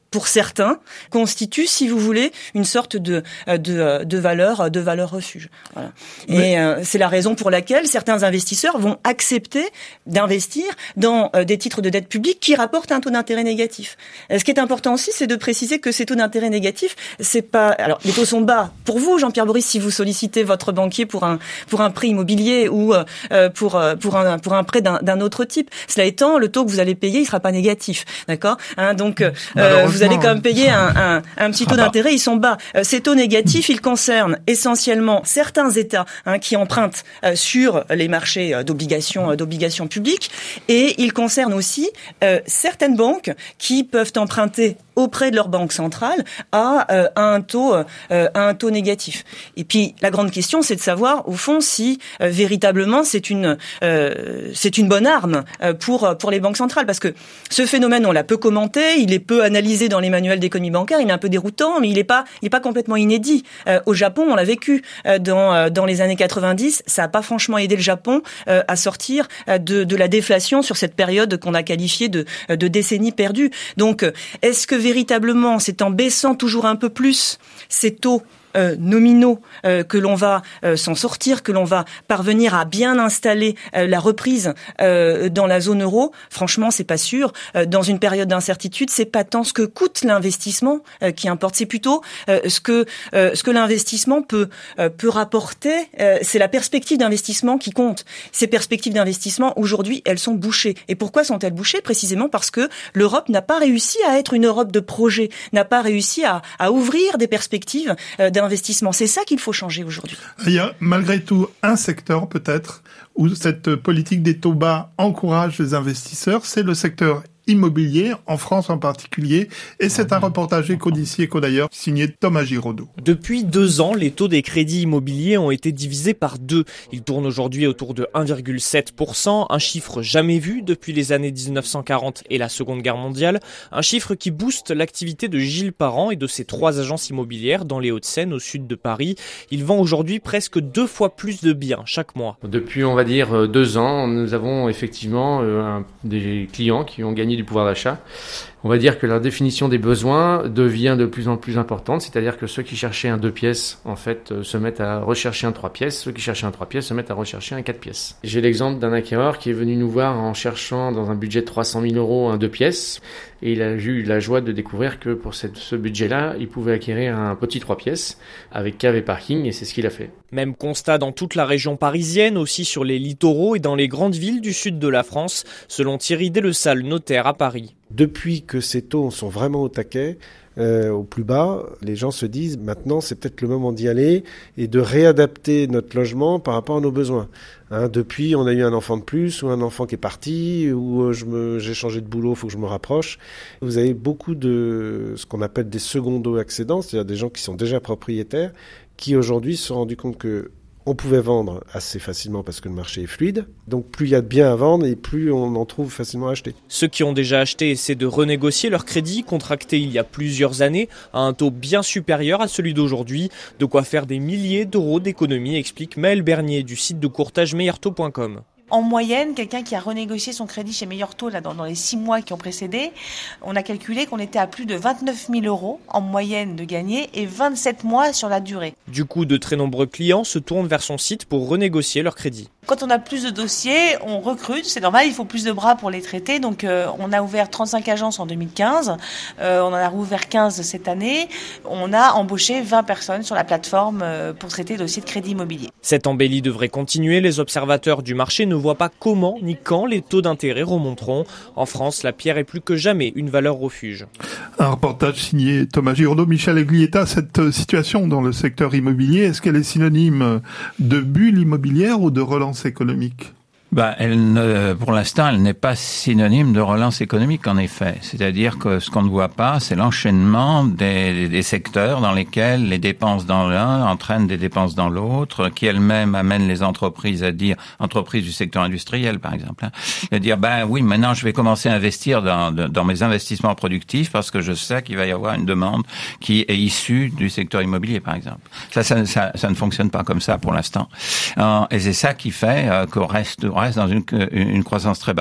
pour certains, constitue, si vous voulez, une sorte de de, de valeur de valeur refuge. Voilà. Oui. Et euh, c'est la raison pour laquelle certains investisseurs vont accepter d'investir dans euh, des titres de dette publique qui rapportent un taux d'intérêt négatif. Euh, ce qui est important aussi, c'est de préciser que ces taux d'intérêt négatifs, c'est pas. Alors, les taux sont bas pour vous, Jean-Pierre Boris, si vous sollicitez votre banquier pour un pour un prêt immobilier ou euh, pour euh, pour un pour un prêt d'un, d'un autre type. Cela étant, le taux que vous allez payer, il sera pas négatif, d'accord, hein, donc euh, vous allez quand même payer un, un, un petit taux d'intérêt, ils sont bas. Euh, ces taux négatifs, ils concernent essentiellement certains États hein, qui empruntent euh, sur les marchés euh, d'obligations, euh, d'obligations publiques, et ils concernent aussi euh, certaines banques qui peuvent emprunter auprès de leur banque centrale à, euh, à un taux euh, à un taux négatif. Et puis la grande question, c'est de savoir au fond si euh, véritablement c'est une euh, c'est une bonne arme euh, pour pour les banques centrales, parce que ce phénomène, on l'a peu commenté, il est peu analysé dans les manuels d'économie bancaire, il est un peu déroutant, mais il est pas il est pas complètement inédit. Euh, au Japon, on l'a vécu euh, dans euh, dans les années quatre-vingt-dix, ça a pas franchement aidé le Japon euh, à sortir euh, de de la déflation sur cette période qu'on a qualifiée de de décennie perdue. Donc est-ce que véritablement, c'est en baissant toujours un peu plus ces taux Euh, nominaux euh, que l'on va euh, s'en sortir, que l'on va parvenir à bien installer euh, la reprise euh, dans la zone euro? Franchement, c'est pas sûr. Euh, dans une période d'incertitude, c'est pas tant ce que coûte l'investissement euh, qui importe, c'est plutôt euh, ce que euh, ce que l'investissement peut euh, peut rapporter. Euh, c'est la perspective d'investissement qui compte. Ces perspectives d'investissement aujourd'hui, elles sont bouchées. Et pourquoi sont-elles bouchées? Précisément parce que l'Europe n'a pas réussi à être une Europe de projet, n'a pas réussi à, à ouvrir des perspectives euh, d'investissement. C'est ça qu'il faut changer aujourd'hui. Il y a malgré tout un secteur peut-être où cette politique des taux bas encourage les investisseurs, c'est le secteur immobilier, en France en particulier, et c'est un reportage Éco d'ici, Éco d'ailleurs, signé Thomas Giraudot. Depuis deux ans, les taux des crédits immobiliers ont été divisés par deux. Ils tournent aujourd'hui autour de un virgule sept pour cent, un chiffre jamais vu depuis les années dix-neuf cent quarante et la Seconde Guerre mondiale, un chiffre qui booste l'activité de Gilles Parent et de ses trois agences immobilières dans les Hauts-de-Seine, au sud de Paris. Il vend aujourd'hui presque deux fois plus de biens chaque mois. Depuis, on va dire, deux ans, nous avons effectivement euh, un, des clients qui ont gagné du pouvoir d'achat. On va dire que la définition des besoins devient de plus en plus importante, c'est-à-dire que ceux qui cherchaient un deux pièces, en fait, se mettent à rechercher un trois pièces, ceux qui cherchaient un trois pièces se mettent à rechercher un quatre pièces. J'ai l'exemple d'un acquéreur qui est venu nous voir en cherchant dans un budget de trois cent mille euros un deux pièces, et il a eu la joie de découvrir que pour cette, ce budget-là, il pouvait acquérir un petit trois pièces avec cave et parking, et c'est ce qu'il a fait. Même constat dans toute la région parisienne, aussi sur les littoraux et dans les grandes villes du sud de la France, selon Thierry Delessal, notaire à Paris. Depuis que ces taux sont vraiment au taquet, euh, au plus bas, les gens se disent maintenant c'est peut-être le moment d'y aller et de réadapter notre logement par rapport à nos besoins. Hein, depuis, on a eu un enfant de plus ou un enfant qui est parti ou euh, je me, j'ai changé de boulot, il faut que je me rapproche. Vous avez beaucoup de ce qu'on appelle des secondo-accédants, c'est-à-dire des gens qui sont déjà propriétaires, qui aujourd'hui se sont rendus compte que on pouvait vendre assez facilement parce que le marché est fluide. Donc plus il y a de biens à vendre et plus on en trouve facilement à acheter. Ceux qui ont déjà acheté essaient de renégocier leur crédit contracté il y a plusieurs années à un taux bien supérieur à celui d'aujourd'hui. De quoi faire des milliers d'euros d'économies, explique Maëlle Bernier du site de courtage meilleur taux point com. En moyenne, quelqu'un qui a renégocié son crédit chez Meilleur Taux là, dans, dans les six mois qui ont précédé, on a calculé qu'on était à plus de vingt-neuf mille euros en moyenne de gagner et vingt-sept mois sur la durée. Du coup, de très nombreux clients se tournent vers son site pour renégocier leur crédit. Quand on a plus de dossiers, on recrute, c'est normal, il faut plus de bras pour les traiter. Donc euh, on a ouvert trente-cinq agences en deux mille quinze, euh, on en a rouvert quinze cette année. On a embauché vingt personnes sur la plateforme euh, pour traiter des dossiers de crédit immobilier. Cette embellie devrait continuer. Les observateurs du marché ne voient pas comment ni quand les taux d'intérêt remonteront. En France, la pierre est plus que jamais une valeur refuge. Un reportage signé Thomas Giraudot. Michel Aglietta, cette situation dans le secteur immobilier, est-ce qu'elle est synonyme de bulle immobilière ou de relance économique? Ben, elle ne, pour l'instant, elle n'est pas synonyme de relance économique, en effet. C'est-à-dire que ce qu'on ne voit pas, c'est l'enchaînement des, des secteurs dans lesquels les dépenses dans l'un entraînent des dépenses dans l'autre, qui elles-mêmes amènent les entreprises à dire, entreprises du secteur industriel, par exemple, hein, à dire, ben oui, maintenant je vais commencer à investir dans, dans mes investissements productifs parce que je sais qu'il va y avoir une demande qui est issue du secteur immobilier, par exemple. Ça, ça, ça, ça ne fonctionne pas comme ça pour l'instant. Et c'est ça qui fait qu'on reste reste dans une, une croissance très basse.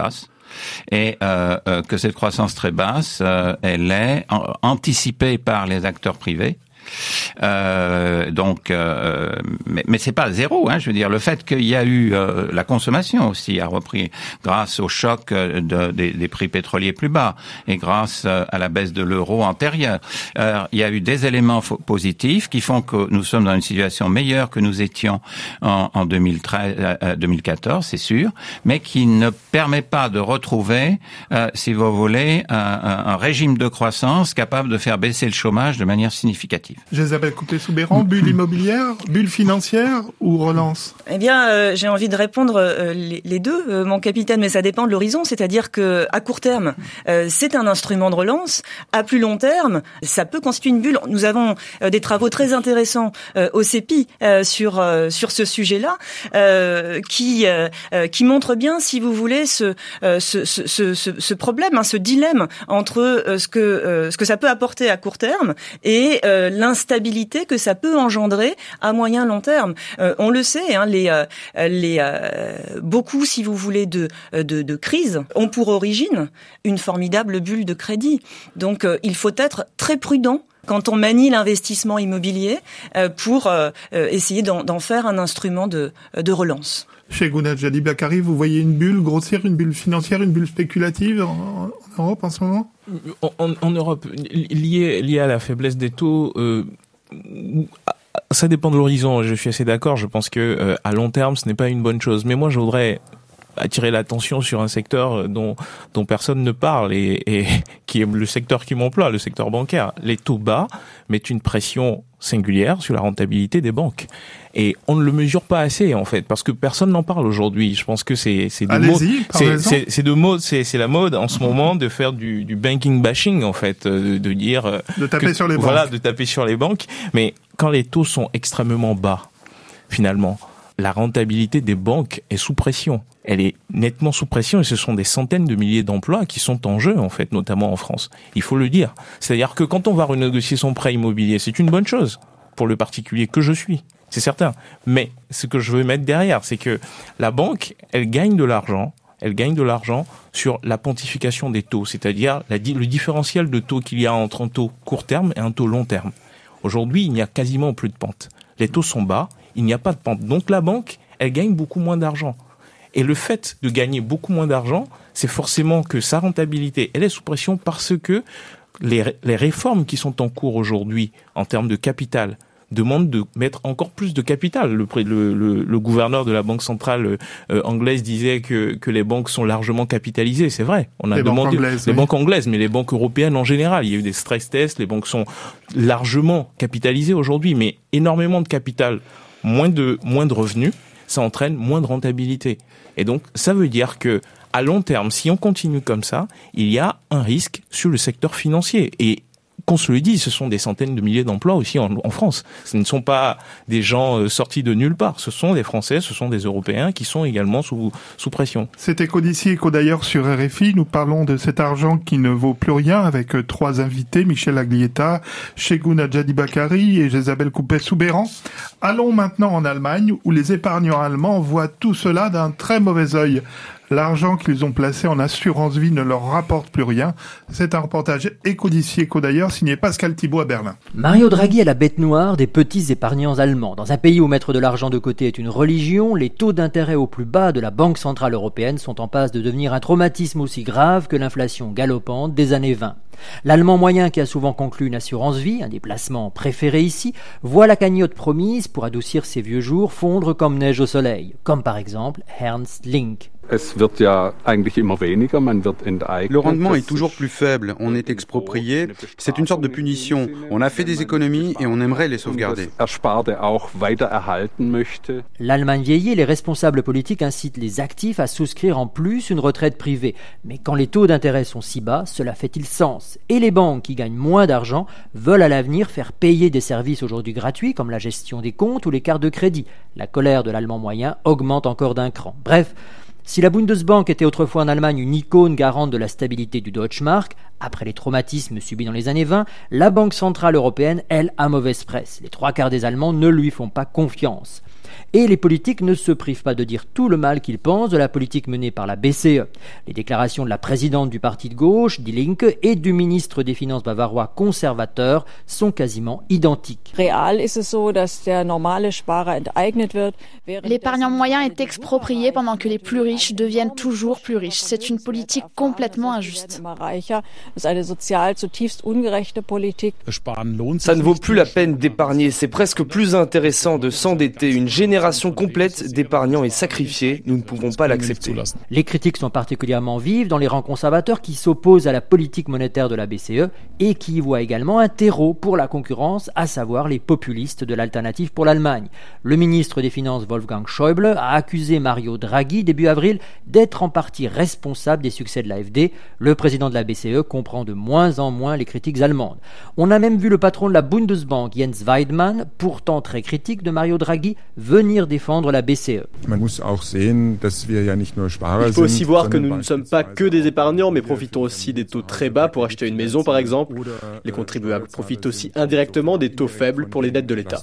et euh, euh, que cette croissance très basse, euh, elle est en, anticipée par les acteurs privés. Euh, donc, euh, mais, mais c'est pas zéro. Hein, je veux dire, le fait qu'il y a eu euh, la consommation aussi a repris grâce au choc de, des, des prix pétroliers plus bas et grâce à la baisse de l'euro antérieure. Euh, il y a eu des éléments positifs qui font que nous sommes dans une situation meilleure que nous étions en, en deux mille treize, euh, deux mille quatorze, c'est sûr, mais qui ne permet pas de retrouver, euh, si vous voulez, un, un, un régime de croissance capable de faire baisser le chômage de manière significative. Jésabel Coupé-Soubeyran, bulle immobilière, bulle financière ou relance? Eh bien, euh, j'ai envie de répondre euh, les, les deux, euh, mon capitaine, mais ça dépend de l'horizon. C'est-à-dire que à court terme, euh, c'est un instrument de relance. À plus long terme, ça peut constituer une bulle. Nous avons euh, des travaux très intéressants euh, au C E P I euh, sur euh, sur ce sujet-là, euh, qui euh, qui montrent bien, si vous voulez, ce euh, ce, ce, ce, ce problème, hein, ce dilemme entre euh, ce que euh, ce que ça peut apporter à court terme et euh, l'instabilité que ça peut engendrer à moyen long terme. Euh, on le sait, hein, les, euh, les euh, beaucoup, si vous voulez, de, de, de crises ont pour origine une formidable bulle de crédit. Donc, euh, il faut être très prudent quand on manie l'investissement immobilier euh, pour euh, essayer d'en, d'en faire un instrument de, de relance. Chez Gounad Jadibakari, vous voyez une bulle grossière, une bulle financière, une bulle spéculative en, en Europe en ce moment? En, en, en Europe, lié, lié à la faiblesse des taux, euh, ça dépend de l'horizon. Je suis assez d'accord. Je pense que euh, à long terme, ce n'est pas une bonne chose. Mais moi, je voudrais attirer l'attention sur un secteur dont dont personne ne parle et, et qui est le secteur qui m'emploie, le secteur bancaire. Les taux bas mettent une pression singulière sur la rentabilité des banques. Et on ne le mesure pas assez, en fait, parce que personne n'en parle aujourd'hui. Je pense que c'est, c'est de mode, c'est, c'est, c'est de mode, c'est, c'est la mode en ce moment de faire du, du banking bashing, en fait, de, de dire, de taper que, sur les voilà, banques. de taper sur les banques. Mais quand les taux sont extrêmement bas, finalement, la rentabilité des banques est sous pression. Elle est nettement sous pression et ce sont des centaines de milliers d'emplois qui sont en jeu, en fait, notamment en France. Il faut le dire. C'est-à-dire que quand on va renégocier son prêt immobilier, c'est une bonne chose pour le particulier que je suis. C'est certain. Mais ce que je veux mettre derrière, c'est que la banque, elle gagne de l'argent, elle gagne de l'argent sur la pontification des taux, c'est-à-dire la, le différentiel de taux qu'il y a entre un taux court terme et un taux long terme. Aujourd'hui, il n'y a quasiment plus de pente. Les taux sont bas, il n'y a pas de pente. Donc la banque, elle gagne beaucoup moins d'argent. Et le fait de gagner beaucoup moins d'argent, c'est forcément que sa rentabilité, elle est sous pression parce que les, les réformes qui sont en cours aujourd'hui en termes de capital demande de mettre encore plus de capital. Le, le, le, le gouverneur de la banque centrale euh, anglaise disait que, que les banques sont largement capitalisées. C'est vrai. On a les demandé banques anglaises, les oui. banques anglaises, mais les banques européennes en général. Il y a eu des stress tests. Les banques sont largement capitalisées aujourd'hui, mais énormément de capital, moins de moins de revenus, ça entraîne moins de rentabilité. Et donc, ça veut dire que à long terme, si on continue comme ça, il y a un risque sur le secteur financier. Et qu'on se le dise, ce sont des centaines de milliers d'emplois aussi en, en France. Ce ne sont pas des gens euh, sortis de nulle part. Ce sont des Français, ce sont des Européens qui sont également sous, sous pression. C'est Éco d'ici, Éco d'ailleurs sur R F I. Nous parlons de cet argent qui ne vaut plus rien avec euh, trois invités, Michel Aglietta, Shegouna Jadibakari et Jésabel Coupé-Soubeyran. Allons maintenant en Allemagne où les épargnants allemands voient tout cela d'un très mauvais œil. L'argent qu'ils ont placé en assurance vie ne leur rapporte plus rien. C'est un reportage Éco d'ici, Éco d'ailleurs, signé Pascal Thibault à Berlin. Mario Draghi est la bête noire des petits épargnants allemands. Dans un pays où mettre de l'argent de côté est une religion, les taux d'intérêt au plus bas de la Banque Centrale Européenne sont en passe de devenir un traumatisme aussi grave que l'inflation galopante des années vingt. L'Allemand moyen, qui a souvent conclu une assurance vie, un des placements préférés ici, voit la cagnotte promise pour adoucir ses vieux jours fondre comme neige au soleil, comme par exemple Ernst Link. Le rendement est toujours plus faible, on est exproprié, c'est une sorte de punition. On a fait des économies et on aimerait les sauvegarder. L'Allemagne vieillit, les responsables politiques incitent les actifs à souscrire en plus une retraite privée. Mais quand les taux d'intérêt sont si bas, cela fait-il sens? Et les banques qui gagnent moins d'argent veulent à l'avenir faire payer des services aujourd'hui gratuits comme la gestion des comptes ou les cartes de crédit. La colère de l'Allemand moyen augmente encore d'un cran. Bref, si la Bundesbank était autrefois en Allemagne une icône garante de la stabilité du Deutschmark, après les traumatismes subis dans les années vingt, la Banque Centrale Européenne, elle, a mauvaise presse. Les trois quarts des Allemands ne lui font pas confiance. Et les politiques ne se privent pas de dire tout le mal qu'ils pensent de la politique menée par la B C E. Les déclarations de la présidente du parti de gauche, Die Linke, et du ministre des Finances bavarois conservateur sont quasiment identiques. L'épargnant moyen est exproprié pendant que les plus riches deviennent toujours plus riches. C'est une politique complètement injuste. Ça ne vaut plus la peine d'épargner, c'est presque plus intéressant de s'endetter. Une génération complète d'épargnants est sacrifiée, nous ne pouvons pas l'accepter. Les critiques sont particulièrement vives dans les rangs conservateurs qui s'opposent à la politique monétaire de la B C E et qui y voient également un terreau pour la concurrence, à savoir les populistes de l'Alternative pour l'Allemagne. Le ministre des Finances Wolfgang Schäuble a accusé Mario Draghi début avril d'être en partie responsable des succès de l'A F D. Le président de la B C E comprend de moins en moins les critiques allemandes. On a même vu le patron de la Bundesbank, Jens Weidmann, pourtant très critique de Mario Draghi, venir défendre la B C E. Il faut aussi voir que nous ne sommes pas que des épargnants, mais profitons aussi des taux très bas pour acheter une maison, par exemple. Les contribuables profitent aussi indirectement des taux faibles pour les dettes de l'État.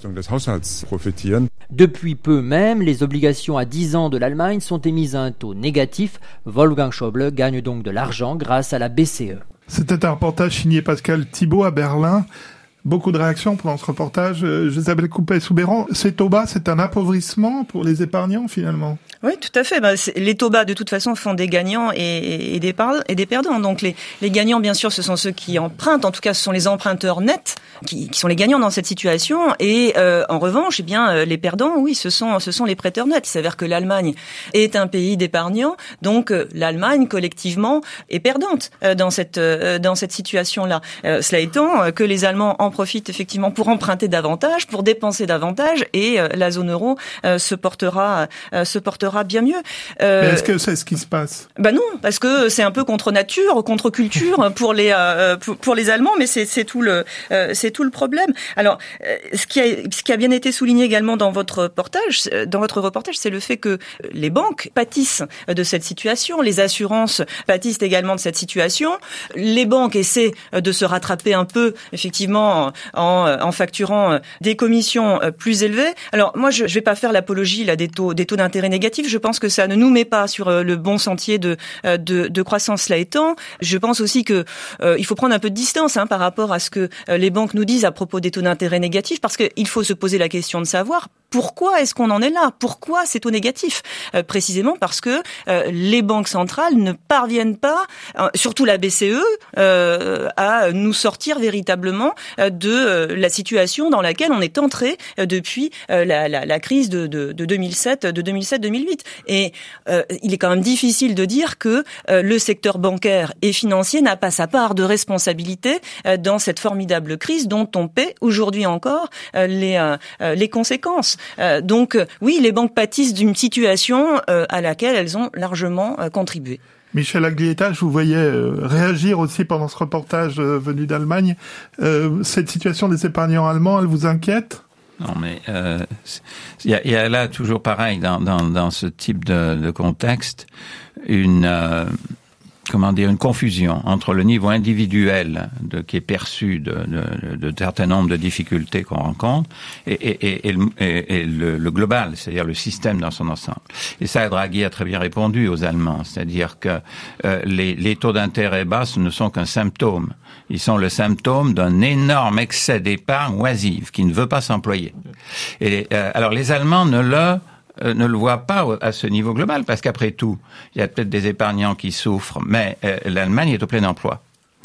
Depuis peu même, les obligations à dix ans de l'Allemagne sont émises à un taux négatif. Wolfgang Schäuble gagne donc de l'argent grâce à la B C E. C'était un reportage signé Pascal Thibault à Berlin. Beaucoup de réactions pendant ce reportage. Euh, Isabelle Coupet-Soubeyran, ces taux bas, c'est un appauvrissement pour les épargnants finalement? Oui, tout à fait. Bah, les taux bas, de toute façon, font des gagnants et, et, des, par, et des perdants. Donc les, les gagnants, bien sûr, ce sont ceux qui empruntent. En tout cas, ce sont les emprunteurs nets qui, qui sont les gagnants dans cette situation. Et euh, en revanche, eh bien, les perdants, oui, ce sont, ce sont les prêteurs nets. Il s'avère que l'Allemagne est un pays d'épargnants. Donc euh, l'Allemagne, collectivement, est perdante euh, dans cette, euh, dans cette situation-là. Euh, cela étant, euh, que les Allemands en profitent effectivement pour emprunter davantage, pour dépenser davantage, et euh, la zone euro euh, se portera, euh, se portera bien mieux. Euh, Mais est-ce que c'est ce qui se passe? Bah non, parce que c'est un peu contre nature, contre culture pour les euh, pour, pour les Allemands, mais c'est c'est tout le euh, c'est tout le problème. Alors, euh, ce qui a ce qui a bien été souligné également dans votre reportage, dans votre reportage, c'est le fait que les banques pâtissent de cette situation, les assurances pâtissent également de cette situation. Les banques essaient de se rattraper un peu, effectivement, en, en facturant des commissions plus élevées. Alors moi, je, je vais pas faire l'apologie là des taux des taux d'intérêt négatifs. Je pense que ça ne nous met pas sur le bon sentier de de, de croissance. Cela étant, je pense aussi que euh, il faut prendre un peu de distance hein, par rapport à ce que euh, les banques nous disent à propos des taux d'intérêt négatifs, parce qu'il faut se poser la question de savoir pourquoi est-ce qu'on en est là, pourquoi ces taux négatifs, euh, précisément parce que euh, les banques centrales ne parviennent pas, euh, surtout la B C E, euh, à nous sortir véritablement euh, de euh, la situation dans laquelle on est entré euh, depuis euh, la, la, la crise de, de, de deux mille sept, de deux mille sept deux mille huit. Et euh, il est quand même difficile de dire que euh, le secteur bancaire et financier n'a pas sa part de responsabilité euh, dans cette formidable crise dont on paie aujourd'hui encore euh, les, euh, les conséquences. Euh, donc euh, oui, les banques pâtissent d'une situation euh, à laquelle elles ont largement euh, contribué. Michel Aglietta, je vous voyais euh, réagir aussi pendant ce reportage euh, venu d'Allemagne. Euh, cette situation des épargnants allemands, elle vous inquiète ? Non, mais il euh, y, a, y a là toujours pareil dans, dans, dans ce type de, de contexte une euh, comment dire une confusion entre le niveau individuel de, qui est perçu de, de, de, de certain nombre de difficultés qu'on rencontre et, et, et, et, le, et, et le, le global, c'est-à-dire le système dans son ensemble. Et ça, Draghi a très bien répondu aux Allemands, c'est-à-dire que euh, les, les taux d'intérêt bas ne sont qu'un symptôme. Ils sont le symptôme d'un énorme excès d'épargne oisive qui ne veut pas s'employer. Et euh, alors les Allemands ne le Euh, ne le voit pas à ce niveau global, parce qu'après tout, il y a peut-être des épargnants qui souffrent, mais euh, l'Allemagne est au plein emploi.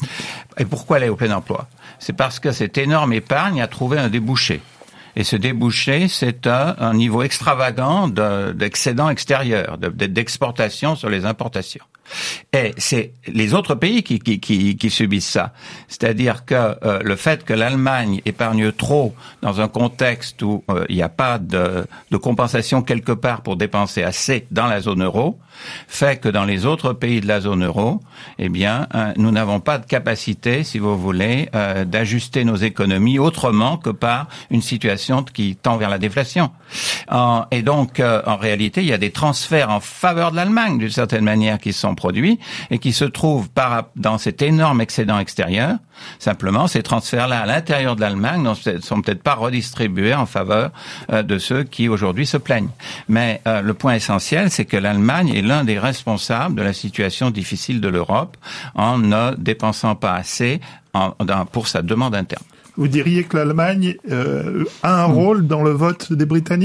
Et pourquoi elle est au plein emploi? C'est parce que cette énorme épargne a trouvé un débouché. Et ce débouché, c'est un, un niveau extravagant de, d'excédent extérieur, de, d'exportation sur les importations. Et c'est les autres pays qui, qui, qui, qui subissent ça. C'est-à-dire que euh, le fait que l'Allemagne épargne trop dans un contexte où euh, il n'y a pas de, de compensation quelque part pour dépenser assez dans la zone euro, fait que dans les autres pays de la zone euro, eh bien, euh, nous n'avons pas de capacité, si vous voulez, euh, d'ajuster nos économies autrement que par une situation qui tend vers la déflation. Euh, et donc, euh, en réalité, il y a des transferts en faveur de l'Allemagne, d'une certaine manière, qui sont produit et qui se trouve par, dans cet énorme excédent extérieur. Simplement, ces transferts-là à l'intérieur de l'Allemagne ne sont peut-être pas redistribués en faveur euh, de ceux qui aujourd'hui se plaignent. Mais euh, le point essentiel, c'est que l'Allemagne est l'un des responsables de la situation difficile de l'Europe en ne dépensant pas assez en, dans, pour sa demande interne. Vous diriez que l'Allemagne euh, a un mmh. rôle dans le vote des Britanniques ?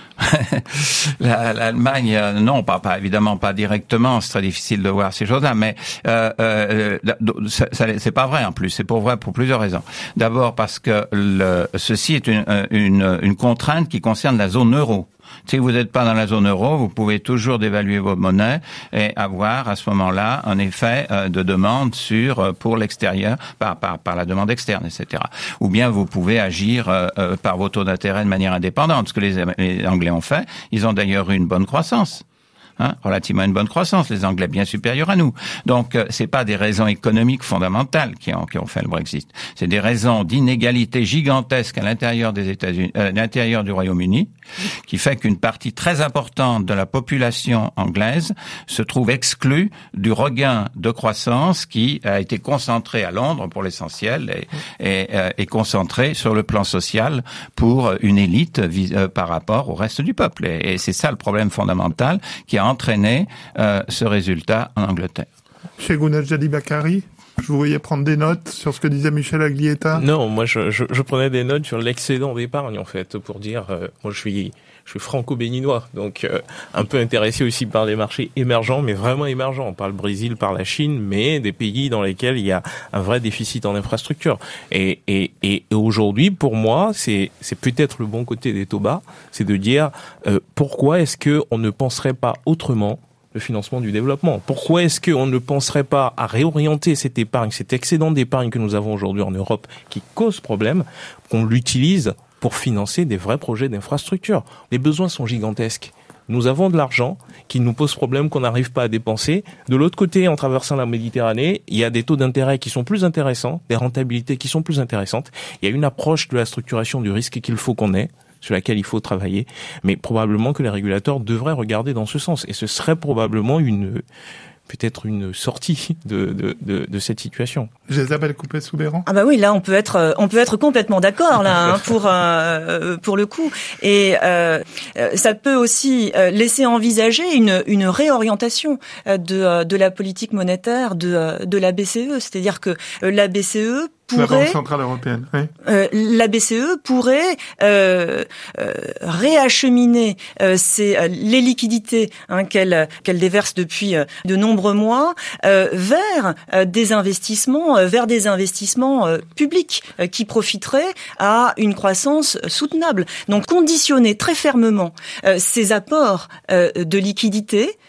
L'Allemagne, euh, non, pas, pas évidemment pas directement. C'est très difficile de voir ces choses-là, mais euh, euh, ça, ça, c'est pas vrai en plus. C'est pour vrai pour plusieurs raisons. D'abord parce que le, ceci est une, une, une contrainte qui concerne la zone euro. Si vous n'êtes pas dans la zone euro, vous pouvez toujours dévaluer vos monnaies et avoir à ce moment-là un effet euh, de demande sur euh, pour l'extérieur par, par par la demande externe, et cetera. Ou bien vous pouvez agir euh, euh, par vos taux d'intérêt de manière indépendante, ce que les, les Anglais ont fait. Ils ont d'ailleurs eu une bonne croissance. Hein, relativement une bonne croissance, les Anglais bien supérieurs à nous. Donc, euh, c'est pas des raisons économiques fondamentales qui ont, qui ont fait le Brexit. C'est des raisons d'inégalité gigantesque à l'intérieur des États-Unis, euh, à l'intérieur du Royaume-Uni, qui fait qu'une partie très importante de la population anglaise se trouve exclue du regain de croissance qui a été concentré à Londres pour l'essentiel et, et, euh, et concentré sur le plan social pour une élite vis- euh, par rapport au reste du peuple. Et, et c'est ça le problème fondamental qui a entraîné euh, ce résultat en Angleterre. Chez Gounadjadi Bakari, je vous voyais prendre des notes sur ce que disait Michel Aglietta. Non, moi je, je, je prenais des notes sur l'excédent d'épargne en fait, pour dire, euh, moi je suis je suis franco-béninois, donc euh, un peu intéressé aussi par les marchés émergents, mais vraiment émergents, par le Brésil, par la Chine, mais des pays dans lesquels il y a un vrai déficit en infrastructure. Et, et, et aujourd'hui, pour moi, c'est, c'est peut-être le bon côté des taux bas, c'est de dire euh, pourquoi est-ce que on ne penserait pas autrement le financement du développement. Pourquoi est-ce qu'on ne penserait pas à réorienter cette épargne, cet excédent d'épargne que nous avons aujourd'hui en Europe, qui cause problème, qu'on l'utilise pour financer des vrais projets d'infrastructure. Les besoins sont gigantesques. Nous avons de l'argent qui nous pose problème, qu'on n'arrive pas à dépenser. De l'autre côté, en traversant la Méditerranée, il y a des taux d'intérêt qui sont plus intéressants, des rentabilités qui sont plus intéressantes. Il y a une approche de la structuration du risque qu'il faut qu'on ait, sur laquelle il faut travailler, mais probablement que les régulateurs devraient regarder dans ce sens. Et ce serait probablement une... peut-être une sortie de, de, de, de cette situation. Isabelle Coupet-Soubeyran. Ah bah oui, là on peut être on peut être complètement d'accord là hein, pour euh, pour le coup. Et euh, ça peut aussi laisser envisager une une réorientation de de la politique monétaire de de la B C E, c'est-à-dire que la B C E pourrait, la Banque centrale européenne, oui. Euh, la B C E pourrait euh, euh, réacheminer euh, ces, euh, les liquidités hein, qu'elle qu'elle déverse depuis euh, de nombreux mois euh, vers euh, des investissements, euh, vers des investissements euh, publics euh, qui profiteraient à une croissance soutenable. Donc conditionner très fermement euh, ces apports euh, de liquidités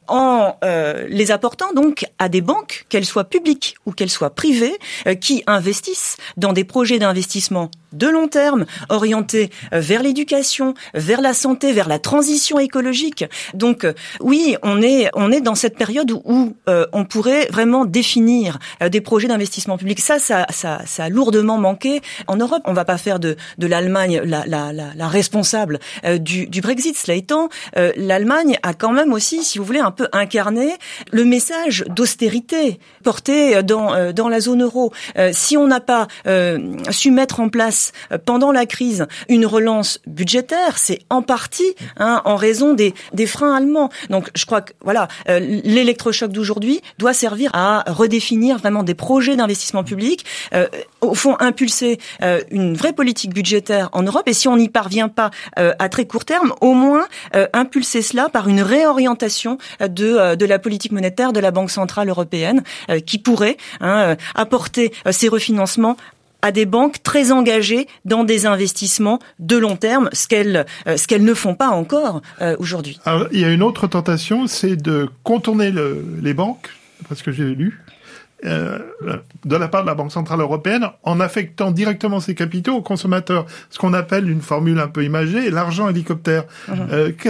en euh, les apportant donc à des banques, qu'elles soient publiques ou qu'elles soient privées, euh, qui investissent dans des projets d'investissement de long terme, orientés euh, vers l'éducation, vers la santé, vers la transition écologique. Donc euh, oui, on est on est dans cette période où, où euh, on pourrait vraiment définir euh, des projets d'investissement public. Ça, ça, ça, ça a lourdement manqué en Europe. On va pas faire de de l'Allemagne la la la, la responsable euh, du du Brexit. Cela étant, euh, l'Allemagne a quand même aussi, si vous voulez, un peu incarner le message d'austérité porté dans dans la zone euro. Euh, si on n'a pas euh, su mettre en place euh, pendant la crise une relance budgétaire, c'est en partie hein, en raison des des freins allemands. Donc je crois que voilà, euh, l'électrochoc d'aujourd'hui doit servir à redéfinir vraiment des projets d'investissement public, euh, au fond impulser euh, une vraie politique budgétaire en Europe. Et si on n'y parvient pas euh, à très court terme, au moins euh, impulser cela par une réorientation de, de la politique monétaire de la Banque centrale européenne euh, qui pourrait hein, apporter euh, ces refinancements à des banques très engagées dans des investissements de long terme, ce qu'elles, euh, ce qu'elles ne font pas encore euh, aujourd'hui. Alors, il y a une autre tentation, c'est de contourner le, les banques, parce que j'ai lu, euh, de la part de la Banque centrale européenne, en affectant directement ses capitaux aux consommateurs. Ce qu'on appelle une formule un peu imagée, l'argent hélicoptère. Mmh. Euh, qu'est-ce que c'est ?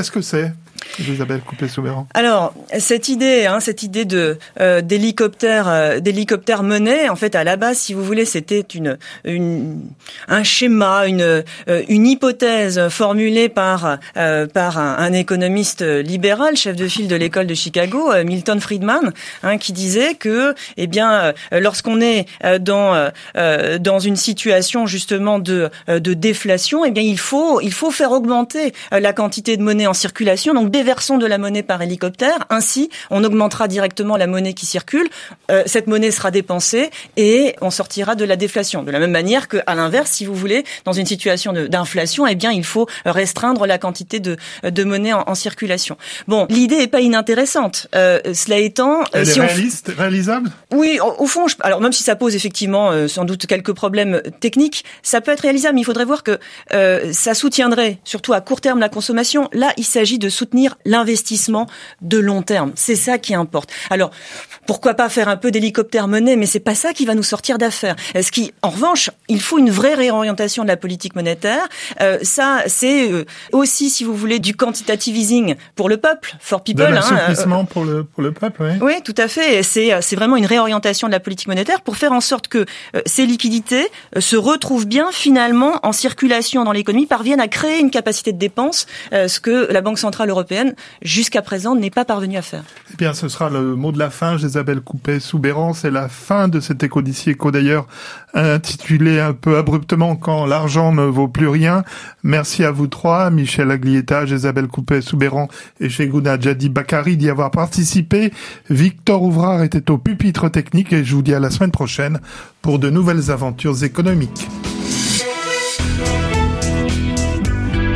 Isabelle Coupet-Soubeyran. Alors, cette idée, hein, cette idée de euh, d'hélicoptère, euh, d'hélicoptère monnaie, en fait, à la base, si vous voulez, c'était une, une un schéma, une euh, une hypothèse formulée par euh, par un, un économiste libéral, chef de file de l'école de Chicago, euh, Milton Friedman, hein, qui disait que, eh bien, euh, lorsqu'on est euh, dans euh, dans une situation justement de euh, de déflation, eh bien, il faut il faut faire augmenter euh, la quantité de monnaie en circulation. Donc, déversons de la monnaie par hélicoptère. Ainsi, on augmentera directement la monnaie qui circule. Euh, cette monnaie sera dépensée et on sortira de la déflation. De la même manière que, à l'inverse, si vous voulez, dans une situation de, d'inflation, eh bien, il faut restreindre la quantité de, de monnaie en, en circulation. Bon, l'idée est pas inintéressante. Euh, cela étant, elle si est on réaliste, f... réalisable. Oui, au, au fond, je... alors même si ça pose effectivement euh, sans doute quelques problèmes techniques, ça peut être réalisable. Mais il faudrait voir que euh, ça soutiendrait, surtout à court terme, la consommation. Là, il s'agit de soutenir l'investissement de long terme. C'est ça qui importe. Alors, pourquoi pas faire un peu d'hélicoptère monnaie, mais c'est pas ça qui va nous sortir d'affaire. Ce qui, en revanche, il faut une vraie réorientation de la politique monétaire. Euh, ça, c'est euh, aussi, si vous voulez, du quantitative easing pour le peuple, for people. De l'assouplissement hein, euh, pour le pour le peuple, oui. Oui, tout à fait. C'est c'est vraiment une réorientation de la politique monétaire pour faire en sorte que euh, ces liquidités euh, se retrouvent bien finalement en circulation dans l'économie, parviennent à créer une capacité de dépense, euh, ce que la Banque centrale européenne jusqu'à présent n'est pas parvenue à faire. Eh bien, ce sera le mot de la fin, Isabelle Coupet-Soubeyran. C'est la fin de cet Éco d'ici, Éco d'ailleurs, intitulé un peu abruptement « Quand l'argent ne vaut plus rien ». Merci à vous trois, Michel Aglietta, Isabelle Coupet-Soubeyran et Cheikhouna Djadi Bakari, d'y avoir participé. Victor Ouvrard était au pupitre technique et je vous dis à la semaine prochaine pour de nouvelles aventures économiques.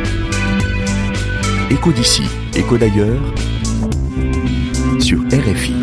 Éco d'ici, Éco d'ailleurs, sur R F I.